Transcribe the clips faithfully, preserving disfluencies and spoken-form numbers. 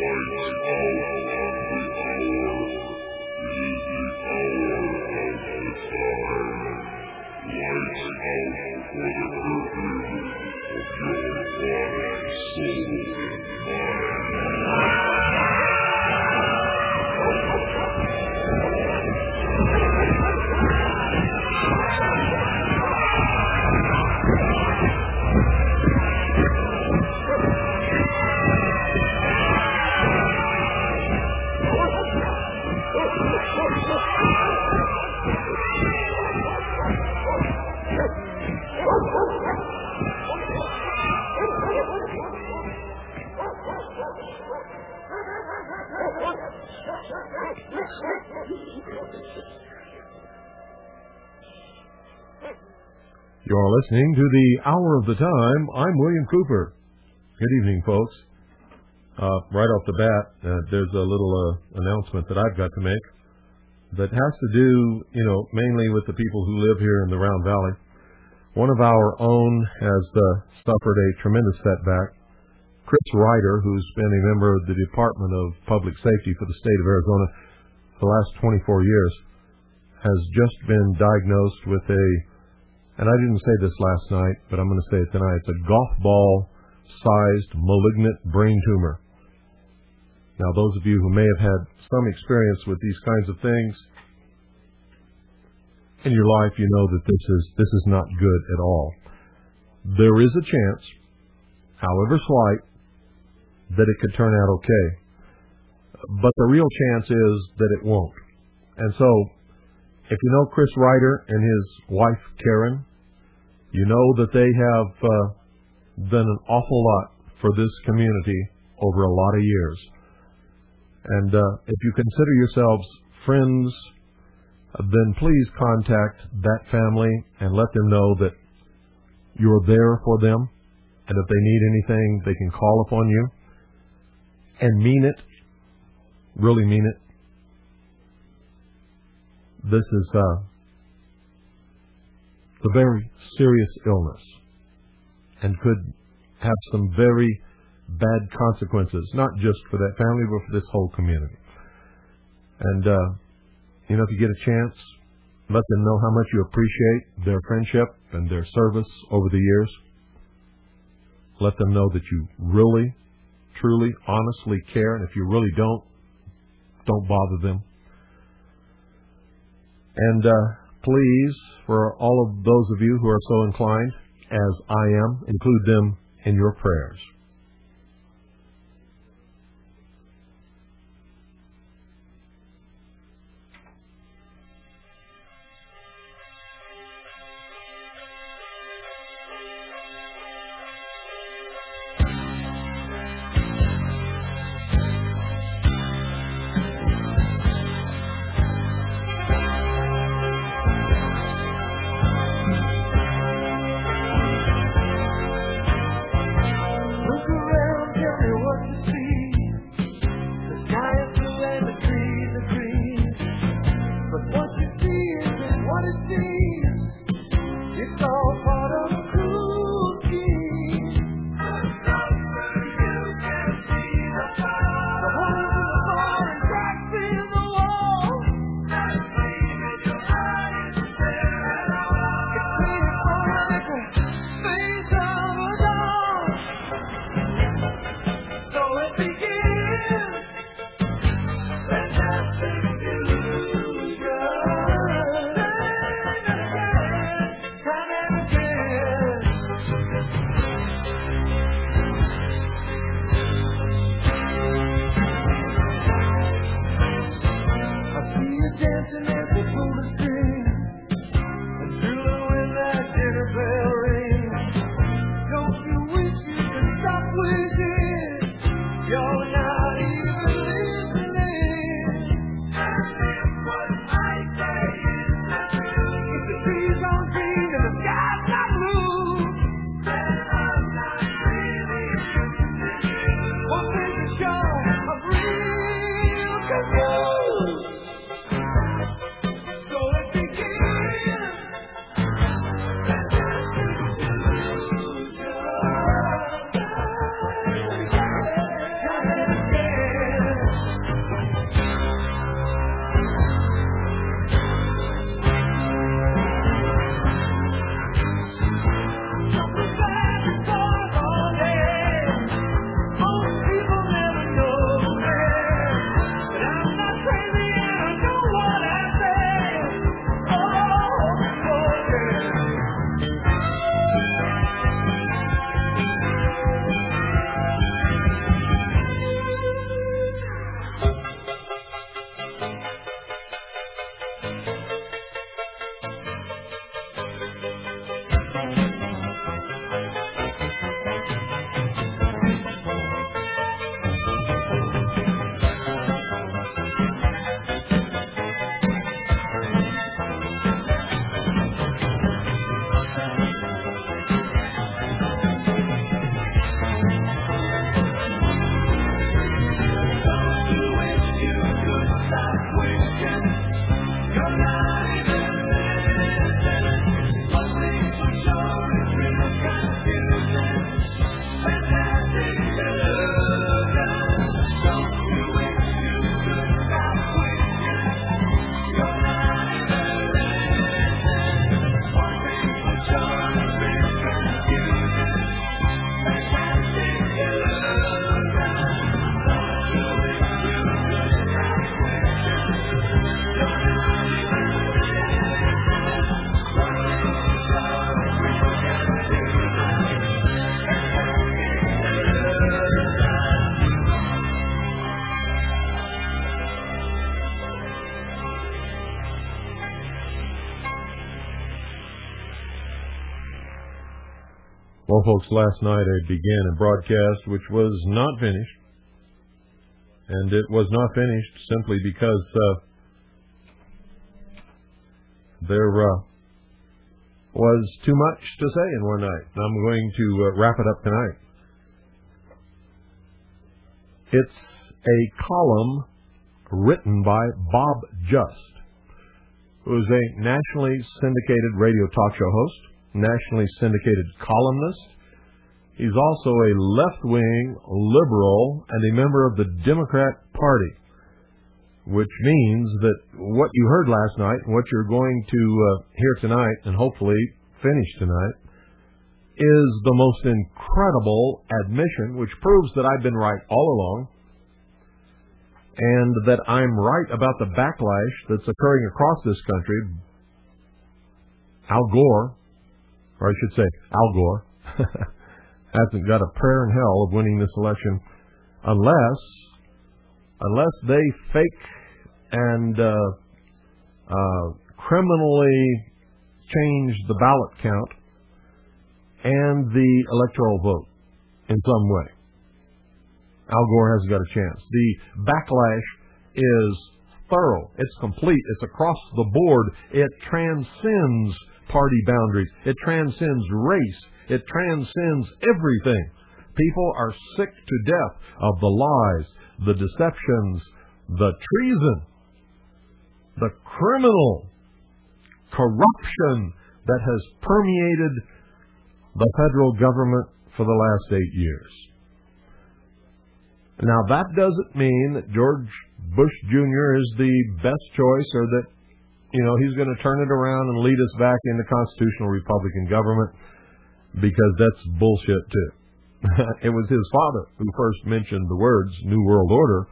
You're listening to the Hour of the Time. I'm William Cooper. Good evening, folks. Uh, right off the bat, uh, there's a little uh, announcement that I've got to make that has to do, you know, mainly with the people who live here in the Round Valley. One of our own has uh, suffered a tremendous setback. Chris Ryder, who's been a member of the Department of Public Safety for the state of Arizona for the last twenty-four years, has just been diagnosed with a, and I didn't say this last night, but I'm going to say it tonight, it's a golf ball-sized malignant brain tumor. Now, those of you who may have had some experience with these kinds of things in your life, you know that this is this is not good at all. There is a chance, however slight, that it could turn out okay. But the real chance is that it won't. And so, if you know Chris Ryder and his wife, Karen, you know that they have uh, done an awful lot for this community over a lot of years. And uh, if you consider yourselves friends, then please contact that family and let them know that you're there for them. And if they need anything, they can call upon you. And mean it. Really mean it. This is uh, a very serious illness and could have some very bad consequences, not just for that family, but for this whole community. And, uh, you know, if you get a chance, let them know how much you appreciate their friendship and their service over the years. Let them know that you really, truly, honestly care. And if you really don't, don't bother them. And uh, please, for all of those of you who are so inclined, as I am, include them in your prayers. Don't you wish you could stop wishing? You're Well, folks, last night I began a broadcast which was not finished. And it was not finished simply because uh, there uh, was too much to say in one night. I'm going to uh, wrap it up tonight. It's a column written by Bob Just, who is a nationally syndicated radio talk show host, nationally syndicated columnist. He's also a left-wing liberal and a member of the Democrat Party, which means that what you heard last night and what you're going to uh, hear tonight and hopefully finish tonight is the most incredible admission, which proves that I've been right all along and that I'm right about the backlash that's occurring across this country. Al Gore, or I should say Al Gore, hasn't got a prayer in hell of winning this election unless unless they fake and uh, uh, criminally change the ballot count and the electoral vote in some way. Al Gore hasn't got a chance. The backlash is thorough. It's complete. It's across the board. It transcends party boundaries. It transcends race. It transcends everything. People are sick to death of the lies, the deceptions, the treason, the criminal corruption that has permeated the federal government for the last eight years. Now, that doesn't mean that George Bush Junior is the best choice or that, you know, he's going to turn it around and lead us back into constitutional Republican government, because that's bullshit, too. It was his father who first mentioned the words New World Order,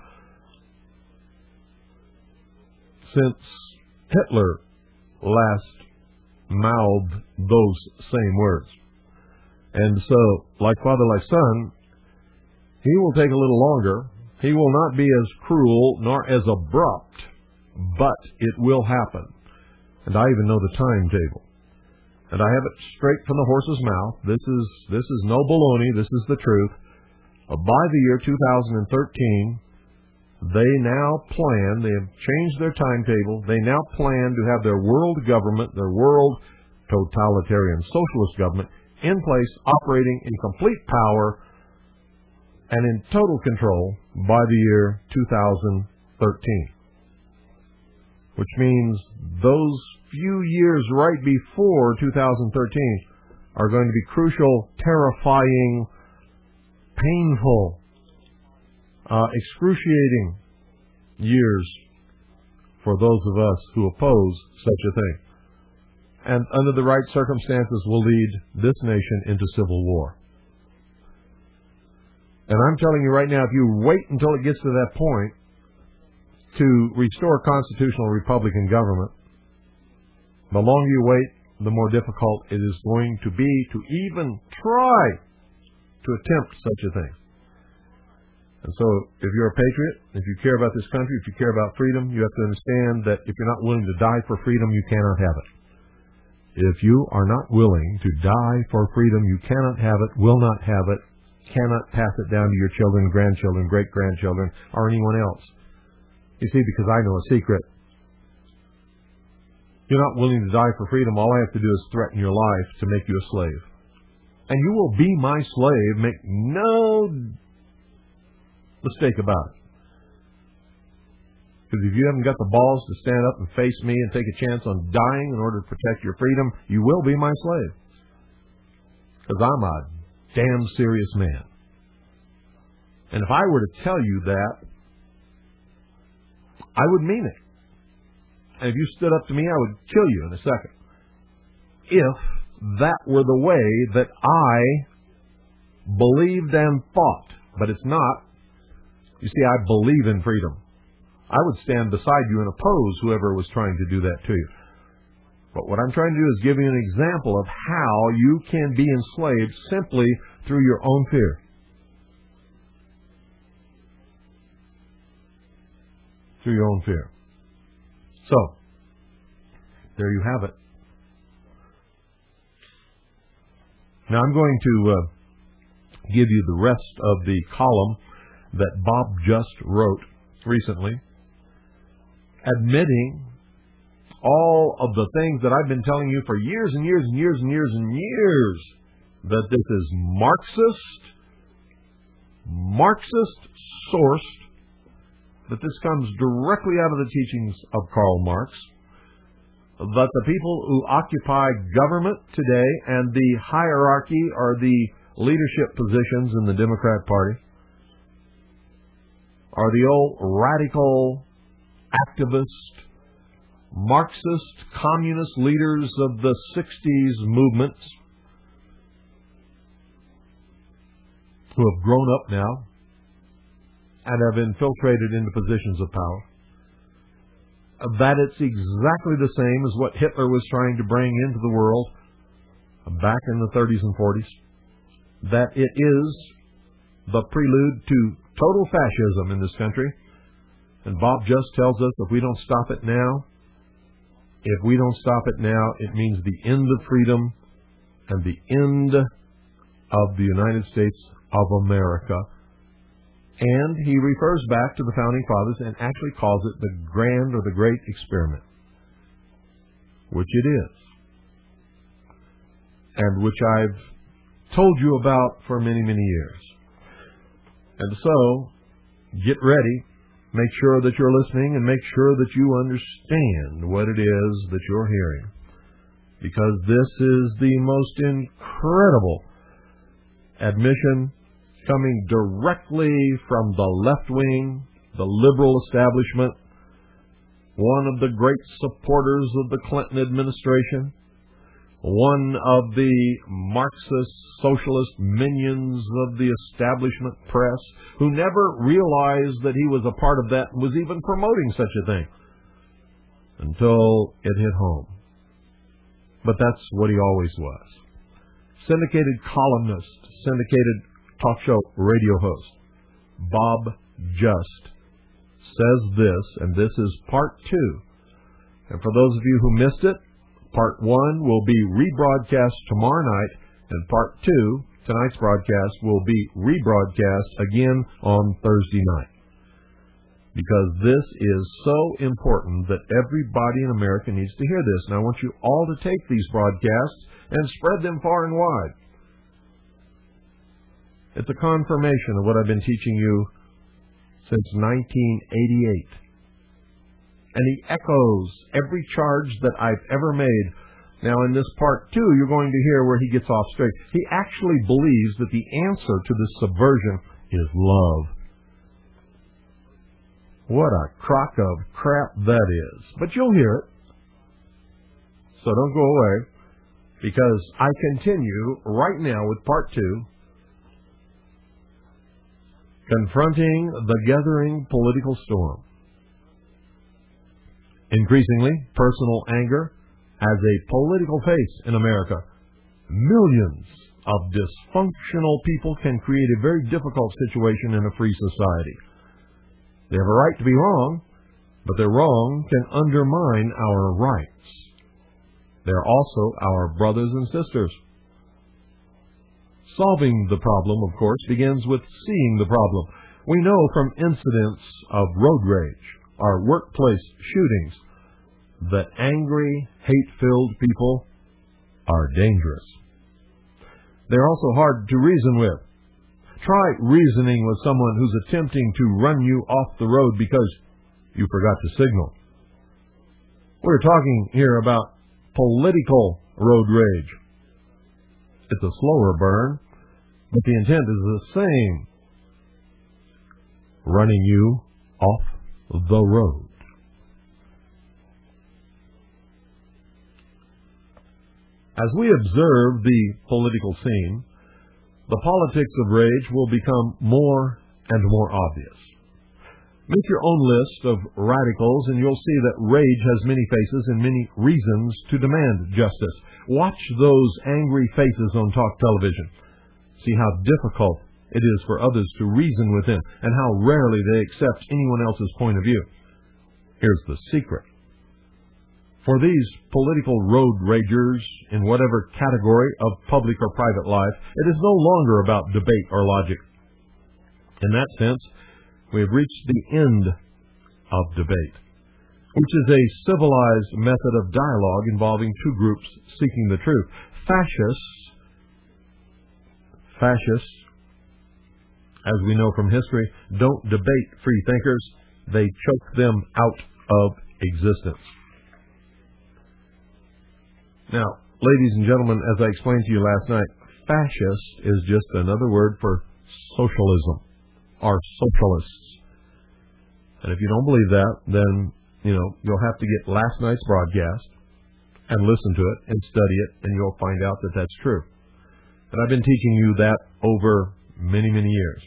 since Hitler last mouthed those same words. And so, like father, like son, he will take a little longer. He will not be as cruel nor as abrupt, but it will happen. And I even know the timetable. And I have it straight from the horse's mouth. This is this is no baloney. This is the truth. Uh, by the year two thousand thirteen, they now plan, they have changed their timetable, they now plan to have their world government, their world totalitarian socialist government, in place, operating in complete power and in total control by the year two thousand thirteen. Which means those few years right before two thousand thirteen are going to be crucial, terrifying, painful, uh, excruciating years for those of us who oppose such a thing. And under the right circumstances will lead this nation into civil war. And I'm telling you right now, if you wait until it gets to that point to restore constitutional Republican government, the longer you wait, the more difficult it is going to be to even try to attempt such a thing. And so, if you're a patriot, if you care about this country, if you care about freedom, you have to understand that if you're not willing to die for freedom, you cannot have it. If you are not willing to die for freedom, you cannot have it, will not have it, cannot pass it down to your children, grandchildren, great-grandchildren, or anyone else. You see, because I know a secret. You're not willing to die for freedom, all I have to do is threaten your life to make you a slave. And you will be my slave, make no mistake about it. Because if you haven't got the balls to stand up and face me and take a chance on dying in order to protect your freedom, you will be my slave. Because I'm a damn serious man. And if I were to tell you that, I would mean it. And if you stood up to me, I would kill you in a second. If that were the way that I believed and thought. But it's not. You see, I believe in freedom. I would stand beside you and oppose whoever was trying to do that to you. But what I'm trying to do is give you an example of how you can be enslaved simply through your own fear. Through your own fear. So, there you have it. Now I'm going to uh, give you the rest of the column that Bob Just wrote recently, admitting all of the things that I've been telling you for years and years and years and years and years, that this is Marxist, Marxist sourced, that this comes directly out of the teachings of Karl Marx, that the people who occupy government today and the hierarchy or the leadership positions in the Democrat Party are the old radical, activist, Marxist, communist leaders of the sixties movements who have grown up now and have infiltrated into positions of power. That it's exactly the same as what Hitler was trying to bring into the world back in the thirties and forties. That it is the prelude to total fascism in this country. And Bob Just tells us if we don't stop it now, if we don't stop it now, it means the end of freedom and the end of the United States of America. And he refers back to the Founding Fathers and actually calls it the grand or the great experiment, which it is, and which I've told you about for many, many years. And so, get ready, make sure that you're listening, and make sure that you understand what it is that you're hearing, because this is the most incredible admission coming directly from the left wing, the liberal establishment, one of the great supporters of the Clinton administration, one of the Marxist socialist minions of the establishment press, who never realized that he was a part of that and was even promoting such a thing until it hit home. But that's what he always was. Syndicated columnist, syndicated talk show radio host, Bob Just, says this, and this is part two. And for those of you who missed it, part one will be rebroadcast tomorrow night, and part two, tonight's broadcast, will be rebroadcast again on Thursday night. Because this is so important that everybody in America needs to hear this. And I want you all to take these broadcasts and spread them far and wide. It's a confirmation of what I've been teaching you since nineteen eighty-eight. And he echoes every charge that I've ever made. Now, in this part two, you're going to hear where he gets off straight. He actually believes that the answer to this subversion is love. What a crock of crap that is. But you'll hear it. So don't go away, because I continue right now with part two, confronting the gathering political storm. Increasingly, personal anger has a political face in America. Millions of dysfunctional people can create a very difficult situation in a free society. They have a right to be wrong, but their wrong can undermine our rights. They're also our brothers and sisters. Solving the problem, of course, begins with seeing the problem. We know from incidents of road rage or workplace shootings that angry, hate-filled people are dangerous. They're also hard to reason with. Try reasoning with someone who's attempting to run you off the road because you forgot to signal. We're talking here about political road rage. It's a slower burn, but the intent is the same. Running you off the road. As we observe the political scene, the politics of rage will become more and more obvious. Make your own list of radicals, and you'll see that rage has many faces and many reasons to demand justice. Watch those angry faces on talk television. See how difficult it is for others to reason with them, and how rarely they accept anyone else's point of view. Here's the secret. For these political road ragers, in whatever category of public or private life, it is no longer about debate or logic. In that sense, we have reached the end of debate, which is a civilized method of dialogue involving two groups seeking the truth. Fascists, fascists, as we know from history, don't debate free thinkers. They choke them out of existence. Now, ladies and gentlemen, as I explained to you last night, fascist is just another word for socialism, or socialists. And if you don't believe that, then, you know, you'll have to get last night's broadcast and listen to it and study it, and you'll find out that that's true. And I've been teaching you that over many, many years.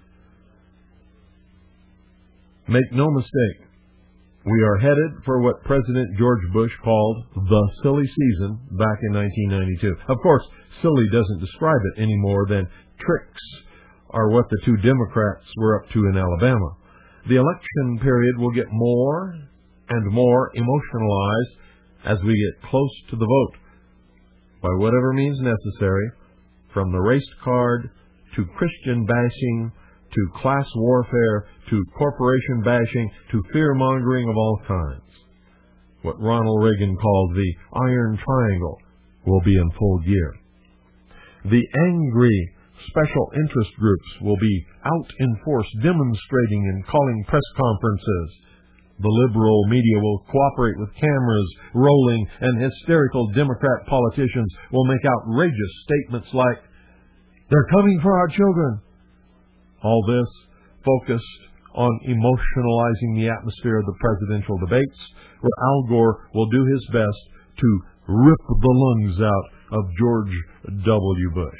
Make no mistake, we are headed for what President George Bush called the silly season back in nineteen ninety-two. Of course, silly doesn't describe it any more than tricks are what the two Democrats were up to in Alabama. The election period will get more and more emotionalized as we get close to the vote, by whatever means necessary, from the race card to Christian bashing to class warfare to corporation bashing to fear-mongering of all kinds. What Ronald Reagan called the Iron Triangle will be in full gear. The angry special interest groups will be out in force demonstrating and calling press conferences. The liberal media will cooperate with cameras rolling, and hysterical Democrat politicians will make outrageous statements like, "They're coming for our children." All this focused on emotionalizing the atmosphere of the presidential debates, where Al Gore will do his best to rip the lungs out of George W. Bush.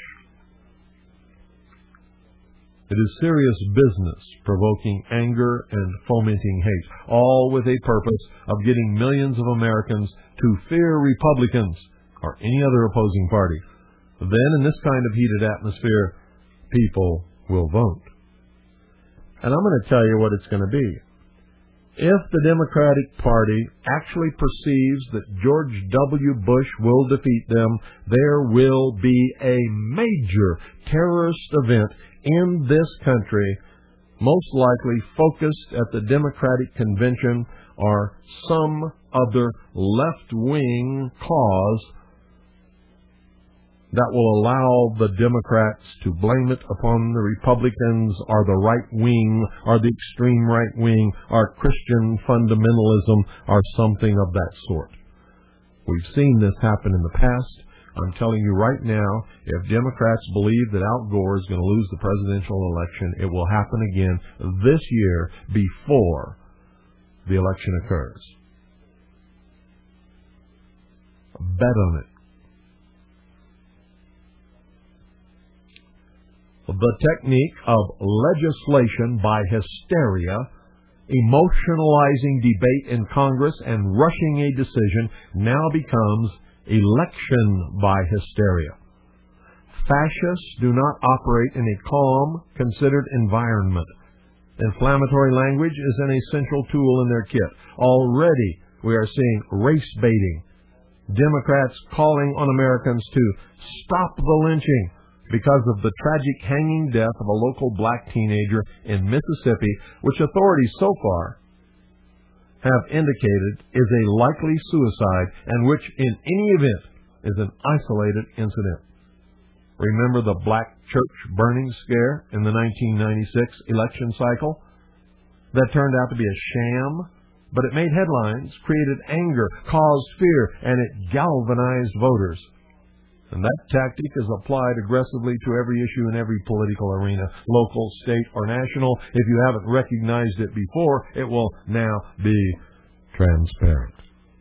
It is serious business provoking anger and fomenting hate, all with a purpose of getting millions of Americans to fear Republicans or any other opposing party. Then, in this kind of heated atmosphere, people will vote. And I'm going to tell you what it's going to be. If the Democratic Party actually perceives that George W. Bush will defeat them, there will be a major terrorist event in this country, most likely focused at the Democratic Convention or some other left-wing cause that will allow the Democrats to blame it upon the Republicans or the right wing or the extreme right wing or Christian fundamentalism or something of that sort. We've seen this happen in the past. I'm telling you right now, if Democrats believe that Al Gore is going to lose the presidential election, it will happen again this year before the election occurs. Bet on it. The technique of legislation by hysteria, emotionalizing debate in Congress, and rushing a decision now becomes election by hysteria. Fascists do not operate in a calm, considered environment. Inflammatory language is an essential tool in their kit. Already we are seeing race baiting, Democrats calling on Americans to stop the lynching because of the tragic hanging death of a local black teenager in Mississippi, which authorities so far have indicated is a likely suicide and which in any event is an isolated incident. Remember the black church burning scare in the nineteen ninety-six election cycle? That turned out to be a sham, but it made headlines, created anger, caused fear, and it galvanized voters. And that tactic is applied aggressively to every issue in every political arena, local, state, or national. If you haven't recognized it before, it will now be transparent.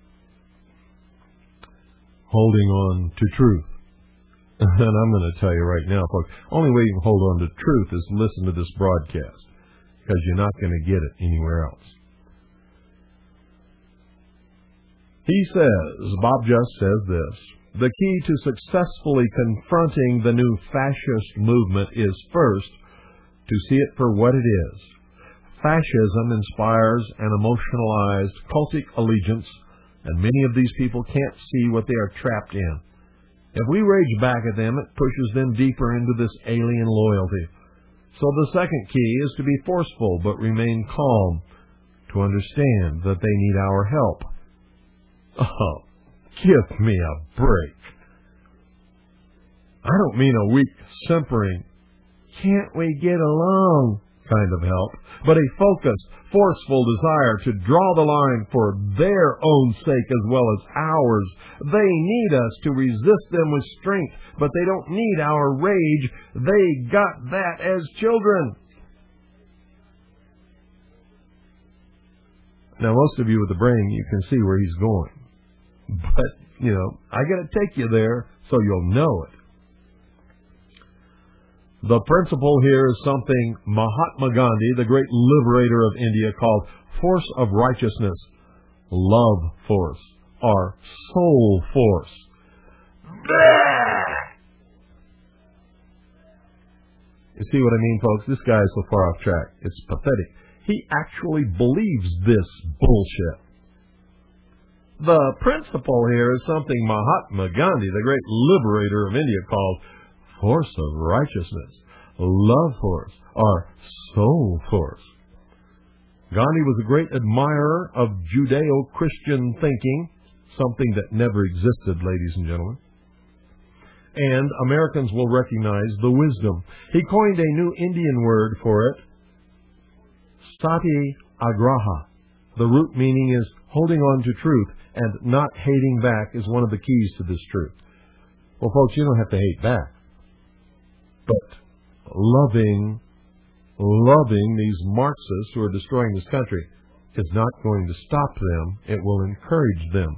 Holding on to truth. And I'm going to tell you right now, folks, only way you can hold on to truth is listen to this broadcast, because you're not going to get it anywhere else. He says, Bob Just says this, the key to successfully confronting the new fascist movement is first to see it for what it is. Fascism inspires an emotionalized cultic allegiance And many of these people can't see what they are trapped in. If we rage back at them, it pushes them deeper into this alien loyalty. So the second key is to be forceful but remain calm, to understand that they need our help. Oh, give me a break. I don't mean a weak, simpering, can't we get along kind of help, but a focused, forceful desire to draw the line for their own sake as well as ours. They need us to resist them with strength, but they don't need our rage. They got that as children. Now, most of you with the brain, you can see where he's going. But, you know, I got to take you there so you'll know it. The principle here is something Mahatma Gandhi, the great liberator of India, called force of righteousness, love force, or soul force. You see what I mean, folks? This guy is so far off track. It's pathetic. He actually believes this bullshit. The principle here is something Mahatma Gandhi, the great liberator of India, called force of righteousness, love force, or soul force. Gandhi was a great admirer of Judeo-Christian thinking, something that never existed, ladies and gentlemen. And Americans will recognize the wisdom. He coined a new Indian word for it, satyagraha. The root meaning is holding on to truth, and not hating back is one of the keys to this truth. Well, folks, you don't have to hate back. But loving, loving these Marxists who are destroying this country is not going to stop them. It will encourage them.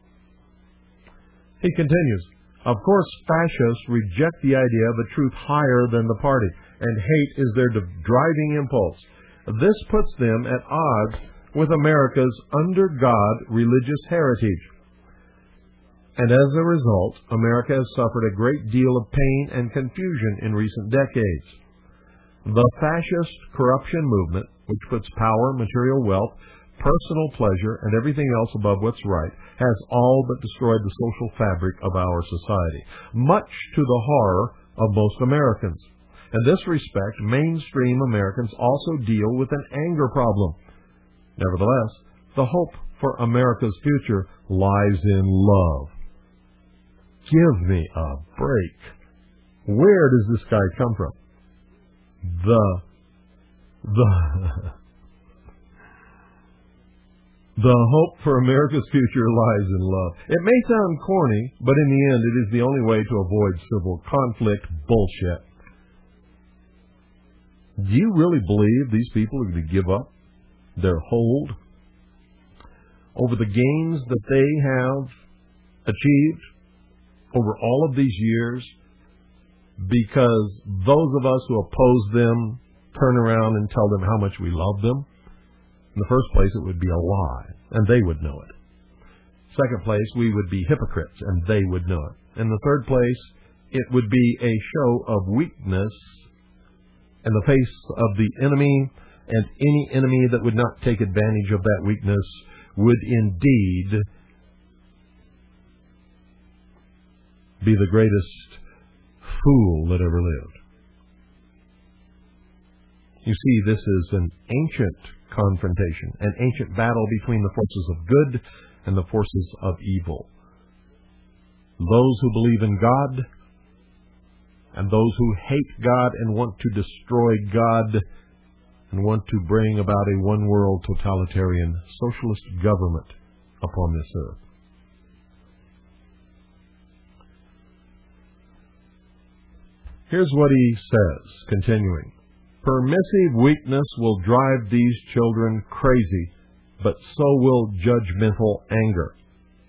He continues, of course, fascists reject the idea of a truth higher than the party, and hate is their driving impulse. This puts them at odds with America's under God religious heritage. And as a result, America has suffered a great deal of pain and confusion in recent decades. The fascist corruption movement, which puts power, material wealth, personal pleasure, and everything else above what's right, has all but destroyed the social fabric of our society, much to the horror of most Americans. In this respect, mainstream Americans also deal with an anger problem. Nevertheless, the hope for America's future lies in love. Give me a break. Where does this guy come from? The, the, the hope for America's future lies in love. It may sound corny, but in the end, it is the only way to avoid civil conflict bullshit. Do you really believe these people are going to give up their hold over the gains that they have achieved over all of these years because those of us who oppose them turn around and tell them how much we love them? In the first place, it would be a lie, and they would know it. Second place, we would be hypocrites, and they would know it. In the third place, it would be a show of weakness in the face of the enemy, and any enemy that would not take advantage of that weakness would indeed be the greatest fool that ever lived. You see, this is an ancient confrontation, an ancient battle between the forces of good and the forces of evil. Those who believe in God and those who hate God and want to destroy God and want to bring about a one-world totalitarian socialist government upon this earth. Here's what he says, continuing. Permissive weakness will drive these children crazy, but so will judgmental anger.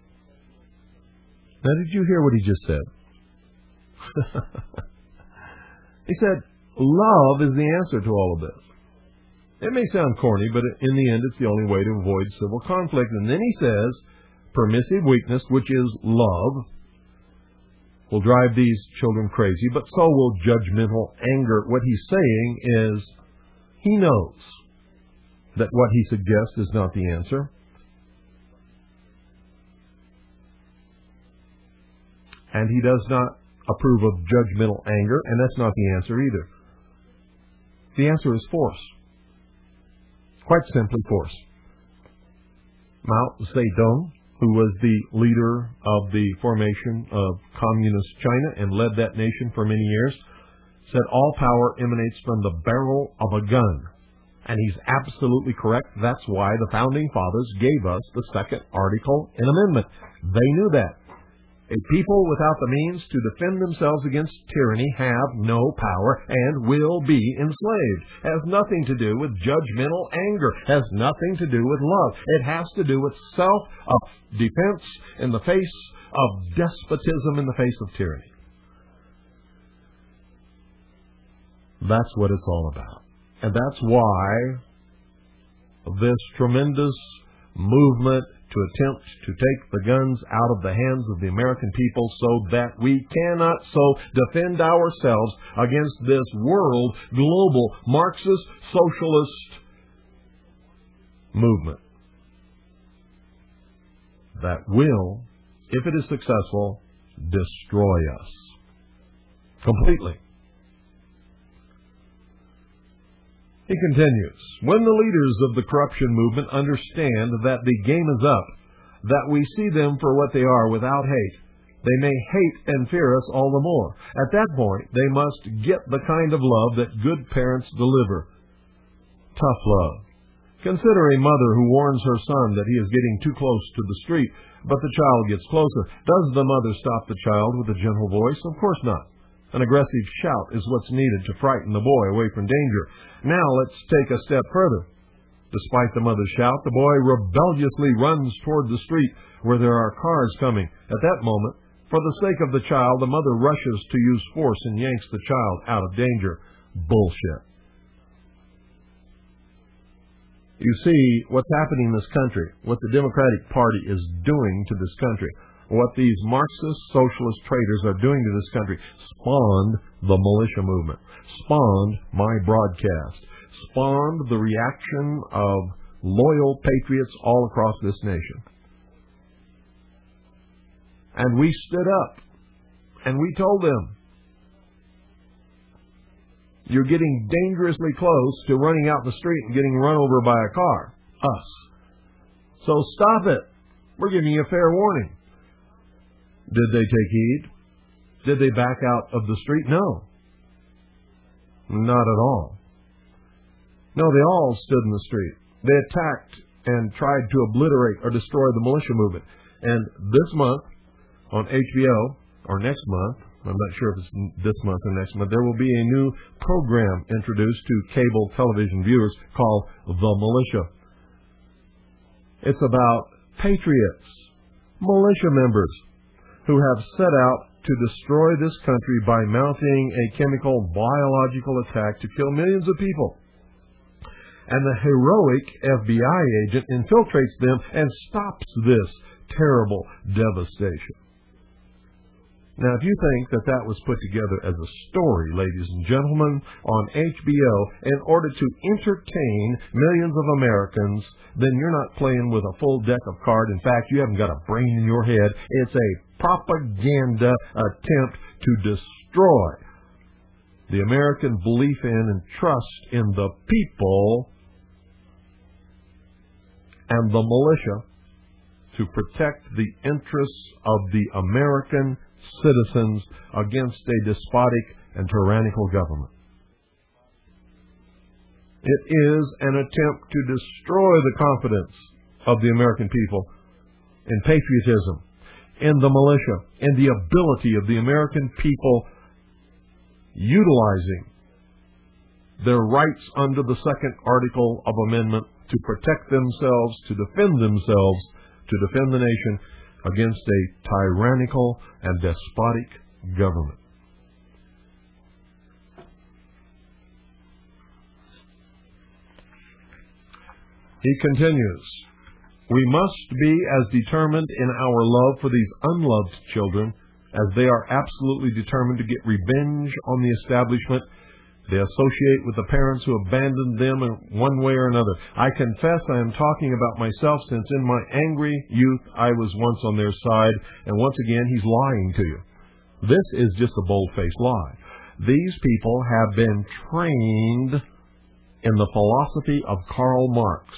Now, did you hear what he just said? He said, love is the answer to all of this. It may sound corny, but in the end, it's the only way to avoid civil conflict. And then he says, permissive weakness, which is love, will drive these children crazy, but so will judgmental anger. What he's saying is, he knows that what he suggests is not the answer. And he does not approve of judgmental anger, and that's not the answer either. The answer is force. Quite simply force. Mao Zedong, who was the leader of the formation of Communist China and led that nation for many years, said all power emanates from the barrel of a gun. And he's absolutely correct. That's why the Founding Fathers gave us the second article and amendment. They knew that. A people without the means to defend themselves against tyranny have no power and will be enslaved. Has nothing to do with judgmental anger. Has nothing to do with love. It has to do with self-defense in the face of despotism, in the face of tyranny. That's what it's all about. And that's why this tremendous movement to attempt to take the guns out of the hands of the American people so that we cannot so defend ourselves against this world, global, Marxist, socialist movement that will, if it is successful, destroy us completely. He continues, when the leaders of the corruption movement understand that the game is up, that we see them for what they are without hate, they may hate and fear us all the more. At that point, they must get the kind of love that good parents deliver. Tough love. Consider a mother who warns her son that he is getting too close to the street, but the child gets closer. Does the mother stop the child with a gentle voice? Of course not. An aggressive shout is what's needed to frighten the boy away from danger. Now let's take a step further. Despite the mother's shout, the boy rebelliously runs toward the street where there are cars coming. At that moment, for the sake of the child, the mother rushes to use force and yanks the child out of danger. Bullshit. You see what's happening in this country, what the Democratic Party is doing to this country, what these Marxist, socialist traitors are doing to this country, spawned the militia movement, spawned my broadcast, spawned the reaction of loyal patriots all across this nation. And we stood up, and we told them, you're getting dangerously close to running out in the street and getting run over by a car. Us. So stop it. We're giving you a fair warning. Did they take heed? Did they back out of the street? No. Not at all. No, they all stood in the street. They attacked and tried to obliterate or destroy the militia movement. And this month, on H B O, or next month, I'm not sure if it's this month or next month, there will be a new program introduced to cable television viewers called The Militia. It's about patriots, militia members, who have set out to destroy this country by mounting a chemical biological attack to kill millions of people. And the heroic F B I agent infiltrates them and stops this terrible devastation. Now, if you think that that was put together as a story, ladies and gentlemen, on H B O in order to entertain millions of Americans, then you're not playing with a full deck of cards. In fact, you haven't got a brain in your head. It's a propaganda attempt to destroy the American belief in and trust in the people and the militia to protect the interests of the American citizens against a despotic and tyrannical government. It is an attempt to destroy the confidence of the American people in patriotism, in the militia, in the ability of the American people utilizing their rights under the second article of amendment to protect themselves, to defend themselves, to defend the nation against a tyrannical and despotic government. He continues, we must be as determined in our love for these unloved children as they are absolutely determined to get revenge on the establishment. They associate with the parents who abandoned them in one way or another. I confess I am talking about myself, since in my angry youth I was once on their side, and once again he's lying to you. This is just a bold-faced lie. These people have been trained in the philosophy of Karl Marx.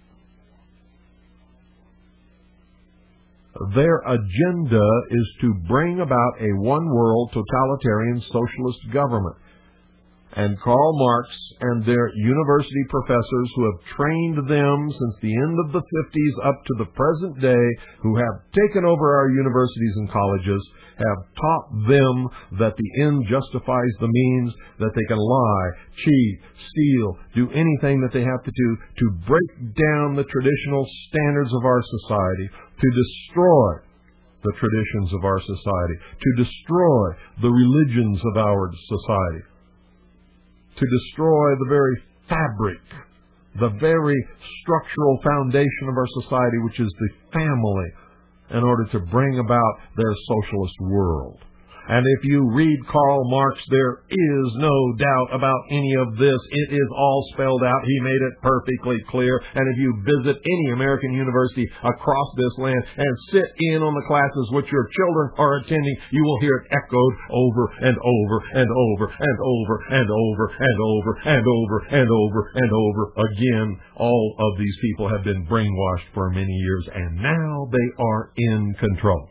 Their agenda is to bring about a one-world totalitarian socialist government. And Karl Marx and their university professors who have trained them since the end of the fifties up to the present day, who have taken over our universities and colleges, have taught them that the end justifies the means, that they can lie, cheat, steal, do anything that they have to do to break down the traditional standards of our society, to destroy the traditions of our society, to destroy the religions of our society, to destroy the very fabric, the very structural foundation of our society, which is the family, in order to bring about their socialist world. And if you read Karl Marx, there is no doubt about any of this. It is all spelled out. He made it perfectly clear. And if you visit any American university across this land and sit in on the classes which your children are attending, you will hear it echoed over and over and over and over and over and over and over and over and over again. All of these people have been brainwashed for many years, and now they are in control.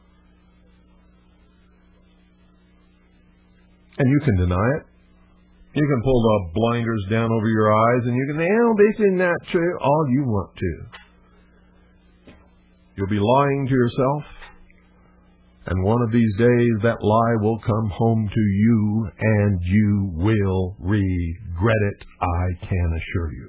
And you can deny it. You can pull the blinders down over your eyes and you can say, oh, this is not true, all you want to. You'll be lying to yourself, and one of these days that lie will come home to you and you will regret it, I can assure you.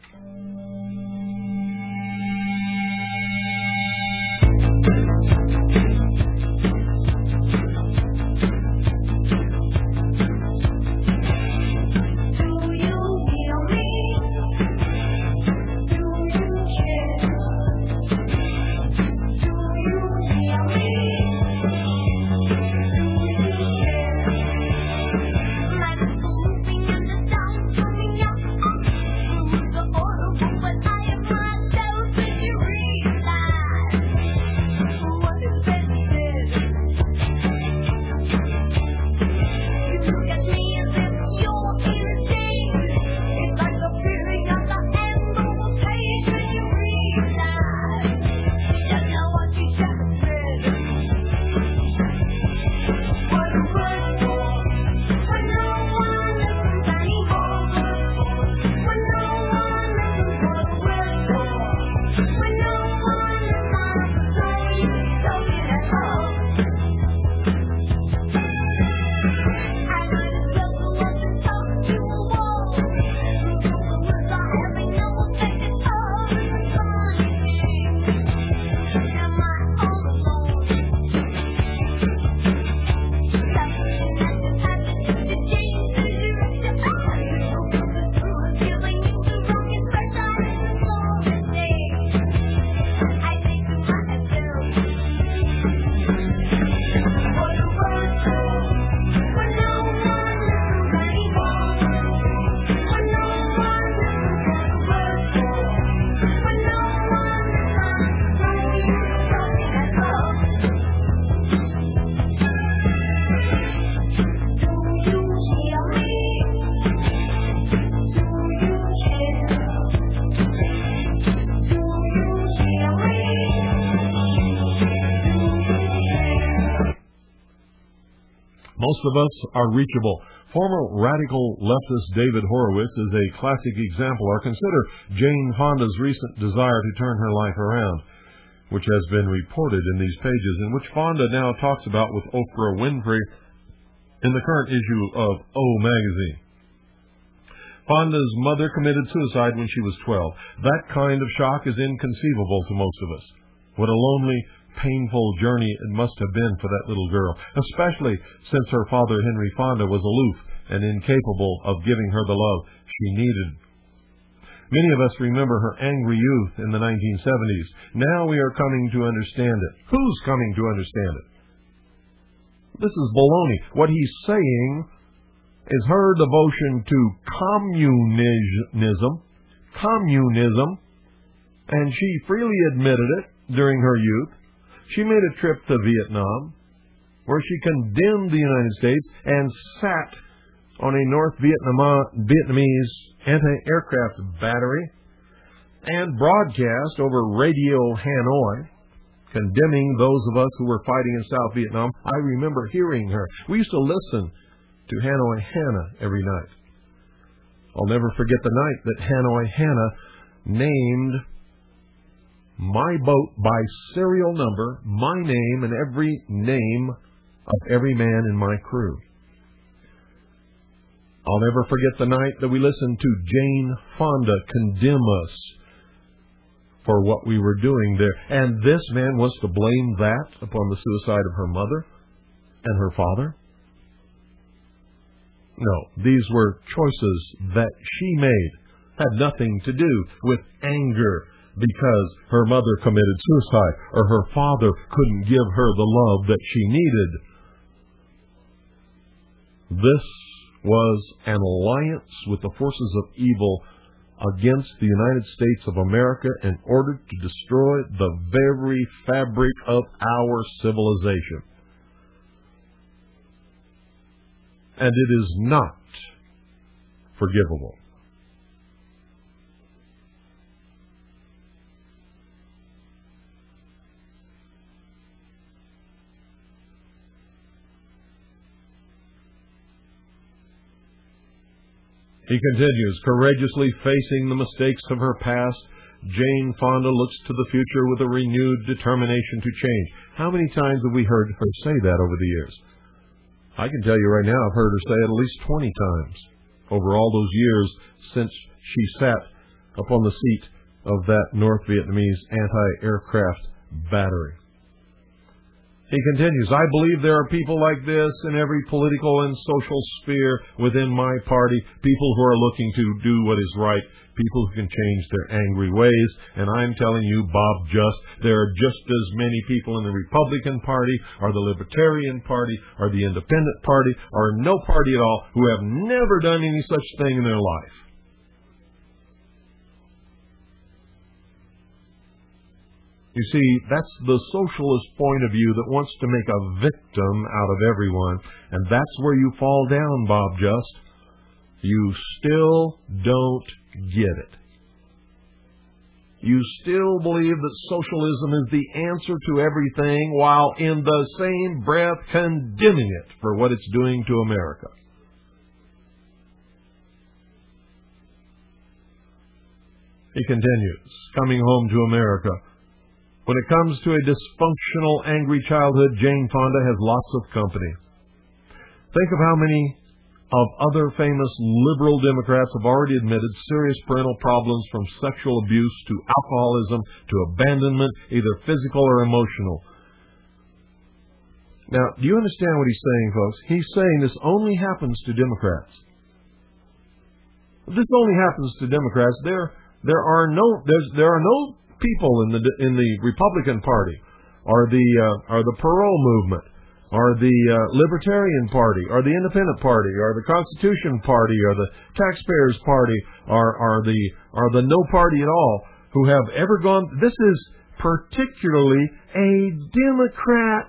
Most of us are reachable. Former radical leftist David Horowitz is a classic example. Or consider Jane Fonda's recent desire to turn her life around, which has been reported in these pages, and which Fonda now talks about with Oprah Winfrey in the current issue of O magazine. Fonda's mother committed suicide when she was twelve. That kind of shock is inconceivable to most of us. What a lonely, painful journey it must have been for that little girl, especially since her father, Henry Fonda, was aloof and incapable of giving her the love she needed. Many of us remember her angry youth in the nineteen seventies. Now we are coming to understand it. Who's coming to understand it? This is baloney. What he's saying is her devotion to communism, communism, and she freely admitted it during her youth. She made a trip to Vietnam. where she condemned the United States and sat on a North Vietnam, Vietnamese anti-aircraft battery and broadcast over Radio Hanoi, condemning those of us who were fighting in South Vietnam. I remember hearing her. We used to listen to Hanoi Hannah every night. I'll never forget the night that Hanoi Hannah named my boat by serial number, my name, and every name of every man in my crew. I'll never forget the night that we listened to Jane Fonda condemn us for what we were doing there. And this man wants to blame that upon the suicide of her mother and her father? No, these were choices that she made. Had nothing to do with anger because her mother committed suicide or her father couldn't give her the love that she needed. This was an alliance with the forces of evil against the United States of America in order to destroy the very fabric of our civilization. And it is not forgivable. He continues, courageously facing the mistakes of her past, Jane Fonda looks to the future with a renewed determination to change. How many times have we heard her say that over the years? I can tell you right now, I've heard her say it at least twenty times over all those years since she sat upon the seat of that North Vietnamese anti-aircraft battery. He continues, I believe there are people like this in every political and social sphere within my party, people who are looking to do what is right, people who can change their angry ways. And I'm telling you, Bob Just, there are just as many people in the Republican Party or the Libertarian Party or the Independent Party or no party at all who have never done any such thing in their life. You see, that's the socialist point of view that wants to make a victim out of everyone. And that's where you fall down, Bob Just. You still don't get it. You still believe that socialism is the answer to everything while in the same breath condemning it for what it's doing to America. He continues, coming home to America. When it comes to a dysfunctional, angry childhood, Jane Fonda has lots of company. Think of how many of other famous liberal Democrats have already admitted serious parental problems from sexual abuse to alcoholism to abandonment, either physical or emotional. Now, do you understand what he's saying, folks? He's saying this only happens to Democrats. This only happens to Democrats. There, there are no, there's, there are no people in the in the Republican Party, or the uh, or the parole movement, or the uh, Libertarian Party, or the Independent Party, or the Constitution Party, or the Taxpayers Party, or or the or the no party at all, who have ever gone. This is particularly a Democrat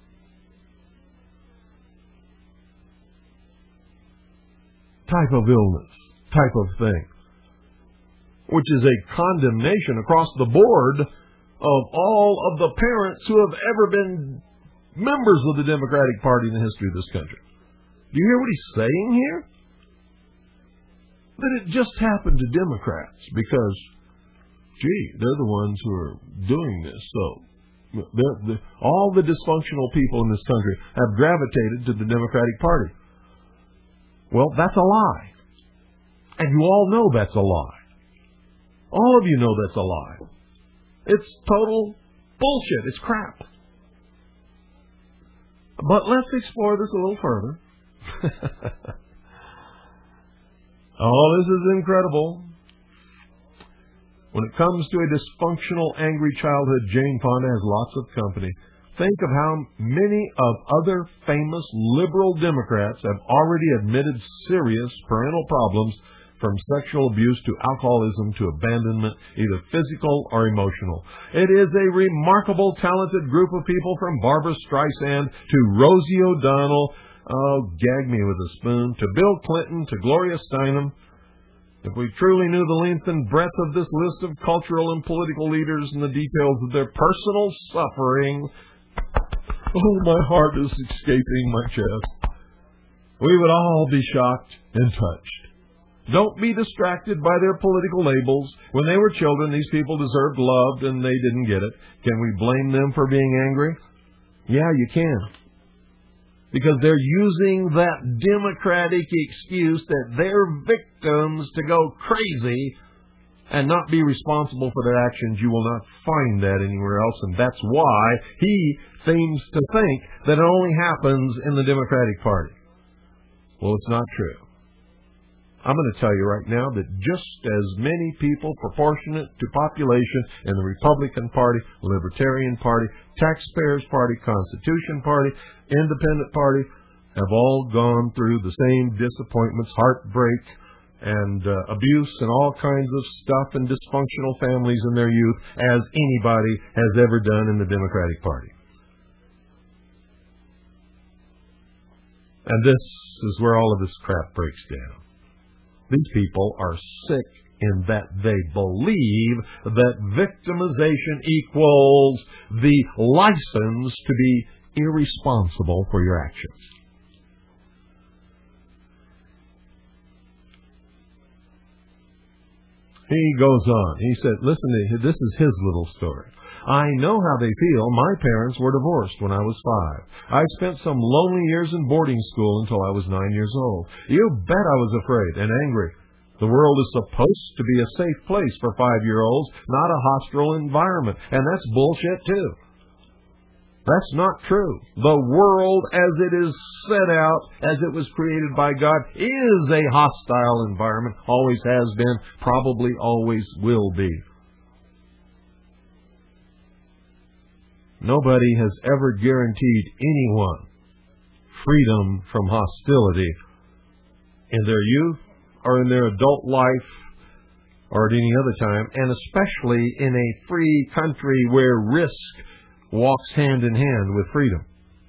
type of illness, type of thing, which is a condemnation across the board of all of the parents who have ever been members of the Democratic Party in the history of this country. Do you hear what he's saying here? That it just happened to Democrats because, gee, they're the ones who are doing this. So they're, they're, all the dysfunctional people in this country have gravitated to the Democratic Party. Well, that's a lie. And you all know that's a lie. All of you know that's a lie. It's total bullshit. It's crap. But let's explore this a little further. Oh, this is incredible. When it comes to a dysfunctional, angry childhood, Jane Fonda has lots of company. Think of how many of other famous liberal Democrats have already admitted serious parental problems from sexual abuse to alcoholism to abandonment, either physical or emotional. It is a remarkable, talented group of people from Barbra Streisand to Rosie O'Donnell, oh, gag me with a spoon, to Bill Clinton, to Gloria Steinem. If we truly knew the length and breadth of this list of cultural and political leaders and the details of their personal suffering, oh, my heart is escaping my chest, we would all be shocked and touched. Don't be distracted by their political labels. When they were children, these people deserved love, and they didn't get it. Can we blame them for being angry? Yeah, you can. Because they're using that democratic excuse that they're victims to go crazy and not be responsible for their actions. You will not find that anywhere else, and that's why he seems to think that it only happens in the Democratic Party. Well, it's not true. I'm going to tell you right now that just as many people proportionate to population in the Republican Party, Libertarian Party, Taxpayers Party, Constitution Party, Independent Party have all gone through the same disappointments, heartbreak, and uh, abuse and all kinds of stuff and dysfunctional families in their youth as anybody has ever done in the Democratic Party. And this is where all of this crap breaks down. These people are sick in that they believe that victimization equals the license to be irresponsible for your actions. He goes on. He said, listen, this is his little story. I know how they feel. My parents were divorced when I was five. I spent some lonely years in boarding school until I was nine years old. You bet I was afraid and angry. The world is supposed to be a safe place for five-year-olds, not a hostile environment. And that's bullshit, too. That's not true. The world as it is set out, as it was created by God, is a hostile environment. Always has been, probably always will be. Nobody has ever guaranteed anyone freedom from hostility in their youth or in their adult life or at any other time, and especially in a free country where risk walks hand in hand with freedom.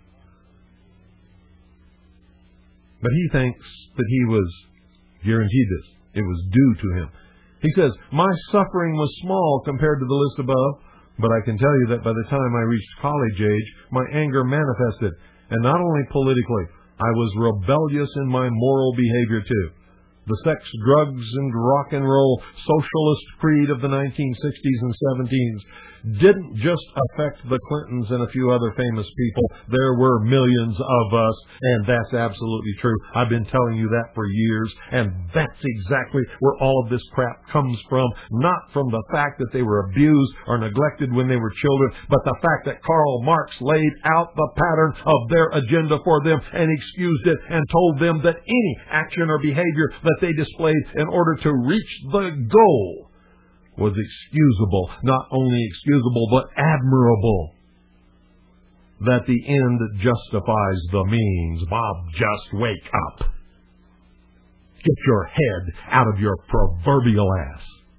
But he thinks that he was guaranteed this. It was due to him. He says, my suffering was small compared to the list above, but I can tell you that by the time I reached college age, my anger manifested. And not only politically, I was rebellious in my moral behavior too. The sex, drugs, and rock and roll socialist creed of the nineteen sixties and seventies didn't just affect the Clintons and a few other famous people. There were millions of us, and that's absolutely true. I've been telling you that for years, and that's exactly where all of this crap comes from. Not from the fact that they were abused or neglected when they were children, but the fact that Karl Marx laid out the pattern of their agenda for them and excused it and told them that any action or behavior that they displayed in order to reach the goal was excusable. Not only excusable, but admirable. That the end justifies the means. Bob, just wake up. Get your head out of your proverbial ass.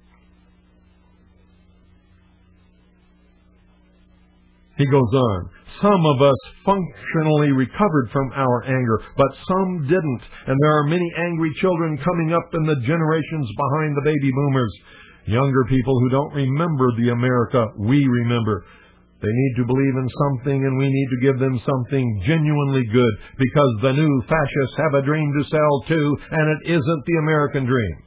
He goes on, some of us functionally recovered from our anger, but some didn't. And there are many angry children coming up in the generations behind the baby boomers. Younger people who don't remember the America we remember. They need to believe in something, and we need to give them something genuinely good, because the new fascists have a dream to sell too, and it isn't the American dream.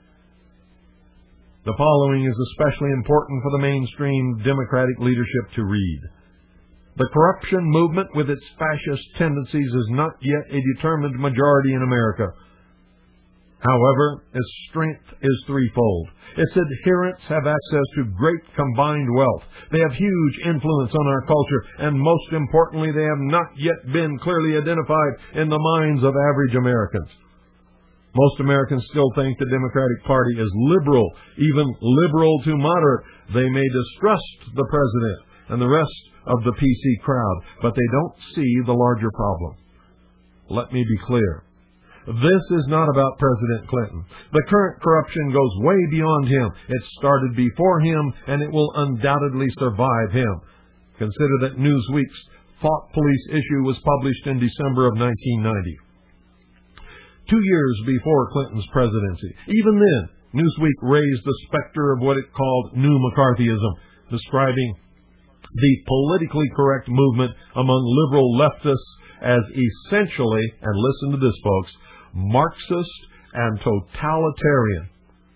The following is especially important for the mainstream Democratic leadership to read. The corruption movement with its fascist tendencies is not yet a determined majority in America. However, its strength is threefold. Its adherents have access to great combined wealth. They have huge influence on our culture, and most importantly, they have not yet been clearly identified in the minds of average Americans. Most Americans still think the Democratic Party is liberal, even liberal to moderate. They may distrust the president and the rest of the P C crowd, but they don't see the larger problem. Let me be clear. This is not about President Clinton. The current corruption goes way beyond him. It started before him, and it will undoubtedly survive him. Consider that Newsweek's Thought Police issue was published in December of nineteen ninety. Two years before Clinton's presidency. Even then, Newsweek raised the specter of what it called New McCarthyism, describing the politically correct movement among liberal leftists as essentially, and listen to this, folks, Marxist and totalitarian.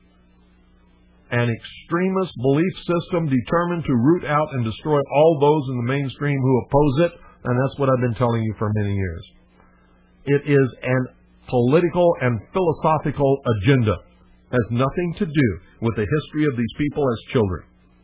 An extremist belief system determined to root out and destroy all those in the mainstream who oppose it, and that's what I've been telling you for many years. It is an political and philosophical agenda. Has nothing to do with the history of these people as children.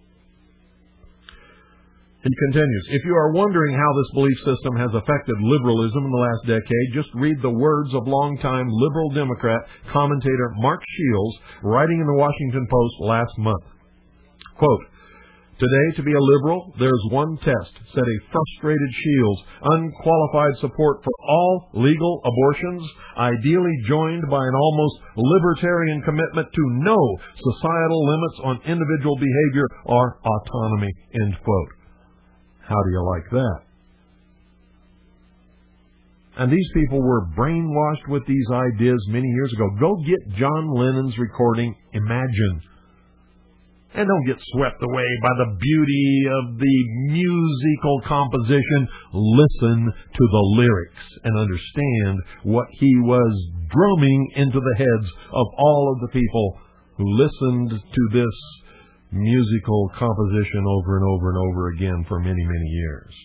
He continues, if you are wondering how this belief system has affected liberalism in the last decade, just read the words of longtime liberal Democrat commentator Mark Shields writing in the Washington Post last month. Quote, today, to be a liberal, there's one test, said a frustrated Shields, unqualified support for all legal abortions, ideally joined by an almost libertarian commitment to no societal limits on individual behavior or autonomy, end quote. How do you like that? And these people were brainwashed with these ideas many years ago. Go get John Lennon's recording, Imagine. And don't get swept away by the beauty of the musical composition. Listen to the lyrics and understand what he was drumming into the heads of all of the people who listened to this musical composition over and over and over again for many, many years.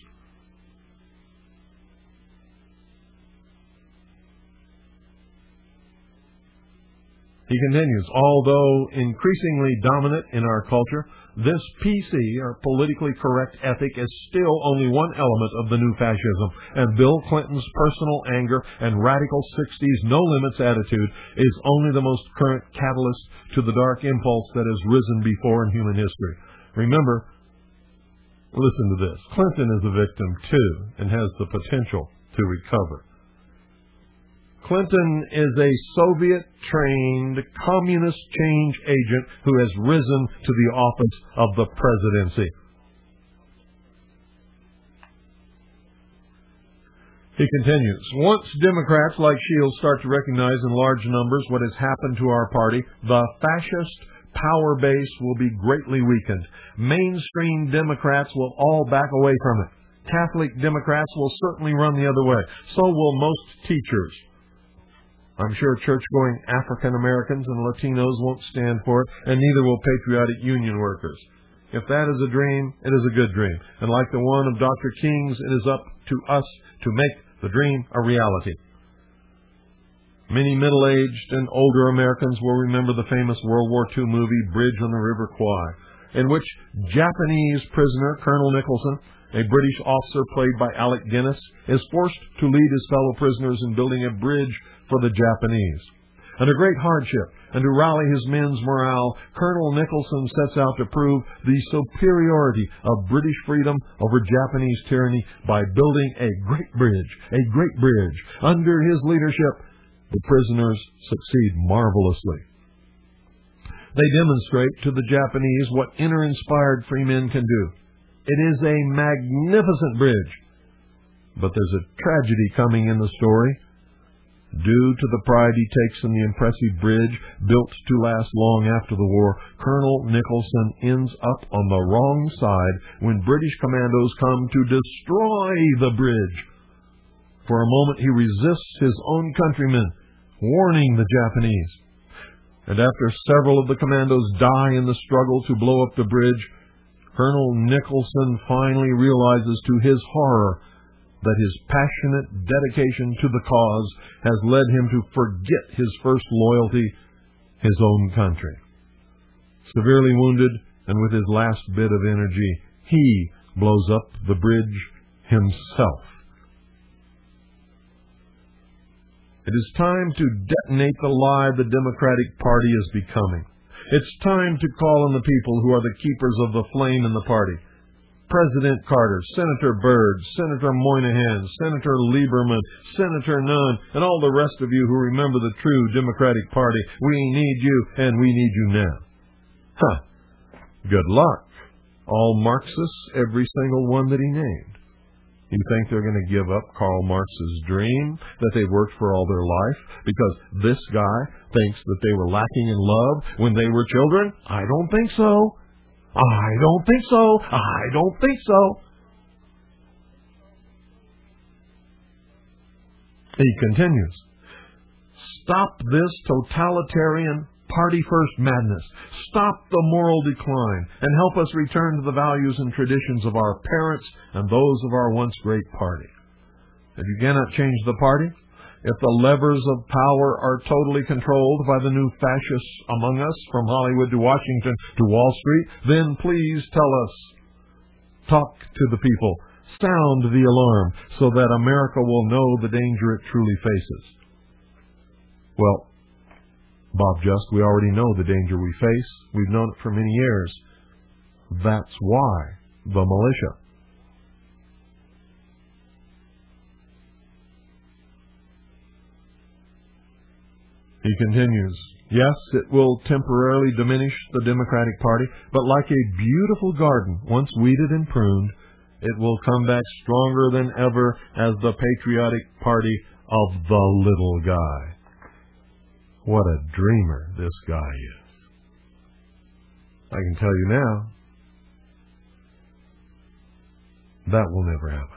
He continues, although increasingly dominant in our culture, this P C, or politically correct ethic, is still only one element of the new fascism, and Bill Clinton's personal anger and radical sixties no-limits attitude is only the most current catalyst to the dark impulse that has risen before in human history. Remember, listen to this, Clinton is a victim too, and has the potential to recover. Clinton is a Soviet-trained communist change agent who has risen to the office of the presidency. He continues, once Democrats like Shields start to recognize in large numbers what has happened to our party, the fascist power base will be greatly weakened. Mainstream Democrats will all back away from it. Catholic Democrats will certainly run the other way. So will most teachers. I'm sure church-going African Americans and Latinos won't stand for it, and neither will patriotic union workers. If that is a dream, it is a good dream. And like the one of Doctor King's, it is up to us to make the dream a reality. Many middle-aged and older Americans will remember the famous World War Two movie Bridge on the River Kwai, in which Japanese prisoner Colonel Nicholson, a British officer played by Alec Guinness, is forced to lead his fellow prisoners in building a bridge for the Japanese. Under great hardship, and to rally his men's morale, Colonel Nicholson sets out to prove the superiority of British freedom over Japanese tyranny by building a great bridge, a great bridge. Under his leadership, the prisoners succeed marvelously. They demonstrate to the Japanese what inner-inspired free men can do. It is a magnificent bridge, but there's a tragedy coming in the story. Due to the pride he takes in the impressive bridge, built to last long after the war, Colonel Nicholson ends up on the wrong side when British commandos come to destroy the bridge. For a moment he resists his own countrymen, warning the Japanese. And after several of the commandos die in the struggle to blow up the bridge, Colonel Nicholson finally realizes to his horror that his passionate dedication to the cause has led him to forget his first loyalty, his own country. Severely wounded, and with his last bit of energy, he blows up the bridge himself. It is time to detonate the lie the Democratic Party is becoming. It's time to call on the people who are the keepers of the flame in the party. President Carter, Senator Byrd, Senator Moynihan, Senator Lieberman, Senator Nunn, and all the rest of you who remember the true Democratic Party. We need you, and we need you now. Huh. Good luck. All Marxists, every single one that he named. You think they're going to give up Karl Marx's dream that they've worked for all their life because this guy thinks that they were lacking in love when they were children? I don't think so. I don't think so. I don't think so. He continues. Stop this totalitarian party-first madness. Stop the moral decline and help us return to the values and traditions of our parents and those of our once great party. If you cannot change the party, if the levers of power are totally controlled by the new fascists among us, from Hollywood to Washington to Wall Street, then please tell us. Talk to the people. Sound the alarm so that America will know the danger it truly faces. Well, Bob Just, we already know the danger we face. We've known it for many years. That's why the militia. He continues, yes, it will temporarily diminish the Democratic Party, but like a beautiful garden, once weeded and pruned, it will come back stronger than ever as the patriotic party of the little guy. What a dreamer this guy is. I can tell you now, that will never happen.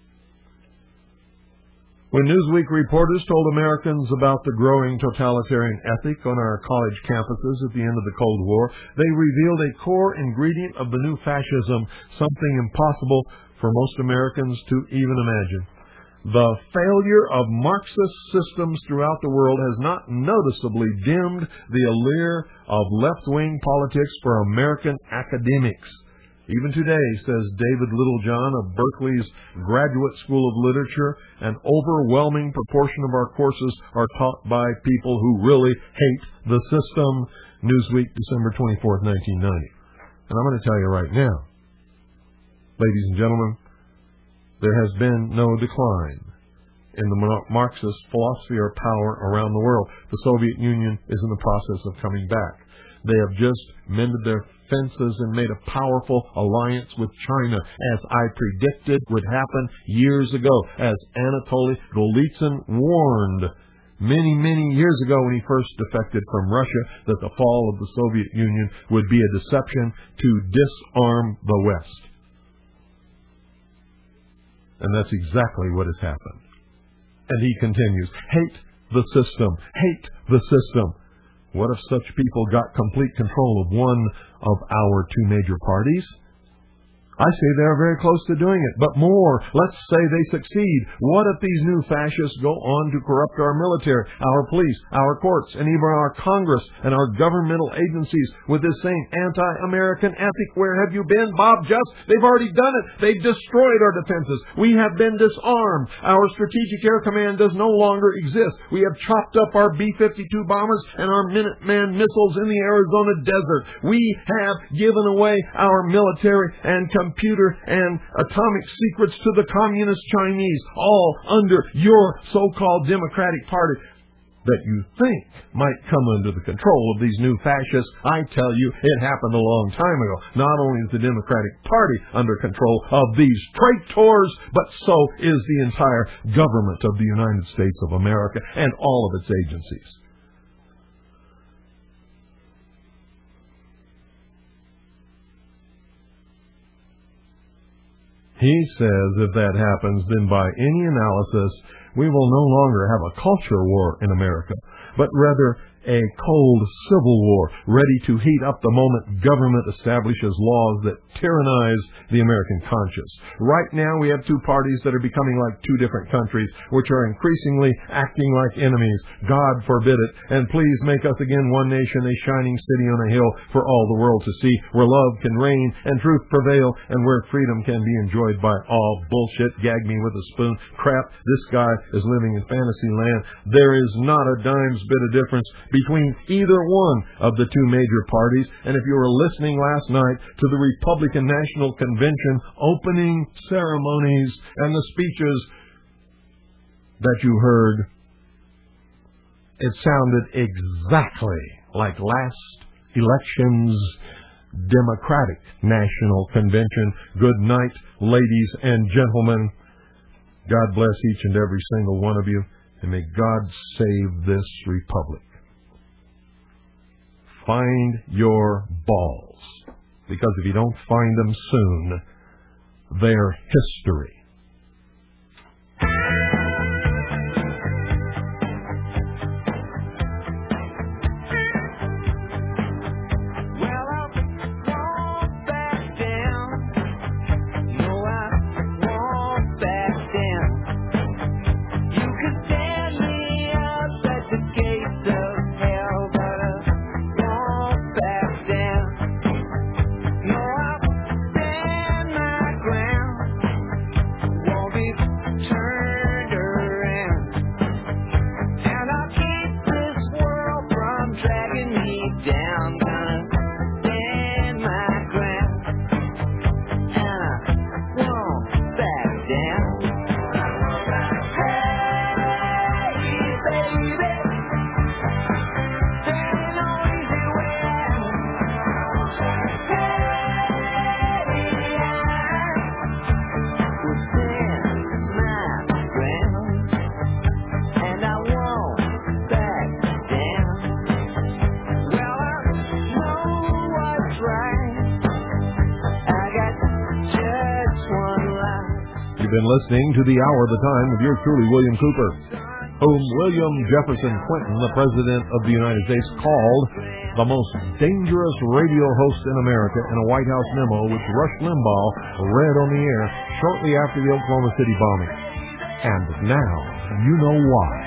When Newsweek reporters told Americans about the growing totalitarian ethic on our college campuses at the end of the Cold War, they revealed a core ingredient of the new fascism, something impossible for most Americans to even imagine. The failure of Marxist systems throughout the world has not noticeably dimmed the allure of left-wing politics for American academics. Even today, says David Littlejohn of Berkeley's Graduate School of Literature, an overwhelming proportion of our courses are taught by people who really hate the system. Newsweek, December twenty-fourth, nineteen ninety. And I'm going to tell you right now, ladies and gentlemen, there has been no decline in the Marxist philosophy or power around the world. The Soviet Union is in the process of coming back. They have just mended their fences and made a powerful alliance with China, as I predicted would happen years ago, as Anatoly Golitsyn warned many, many years ago when he first defected from Russia, that the fall of the Soviet Union would be a deception to disarm the West. And that's exactly what has happened. And he continues, hate the system, hate the system. What if such people got complete control of one of our two major parties? I say they're very close to doing it, but more, let's say they succeed. What if these new fascists go on to corrupt our military, our police, our courts, and even our Congress and our governmental agencies with this same anti-American ethic? Where have you been, Bob Just? They've already done it. They've destroyed our defenses. We have been disarmed. Our Strategic Air Command does no longer exist. We have chopped up our B fifty-two bombers and our Minuteman missiles in the Arizona desert. We have given away our military and computer and atomic secrets to the communist Chinese, all under your so-called Democratic Party that you think might come under the control of these new fascists. I tell you, it happened a long time ago. Not only is the Democratic Party under control of these traitors, but so is the entire government of the United States of America and all of its agencies. He says if that happens, then by any analysis, we will no longer have a culture war in America, but rather a cold civil war ready to heat up the moment government establishes laws that tyrannize the American conscience. Right now, we have two parties that are becoming like two different countries, which are increasingly acting like enemies. God forbid it. And please make us again one nation, a shining city on a hill for all the world to see, where love can reign and truth prevail, and where freedom can be enjoyed by all. Bullshit, gag me with a spoon, crap, this guy is living in fantasy land. There is not a dime's bit of difference between either one of the two major parties. And if you were listening last night to the Republican National Convention opening ceremonies and the speeches that you heard, it sounded exactly like last election's Democratic National Convention. Good night, ladies and gentlemen. God bless each and every single one of you, and may God save this republic. Find your balls, because if you don't find them soon, they're history. Listening to the Hour of the Time with yours truly, William Cooper, whom William Jefferson Clinton, the President of the United States, called the most dangerous radio host in America in a White House memo which Rush Limbaugh read on the air shortly after the Oklahoma City bombing. And now you know why.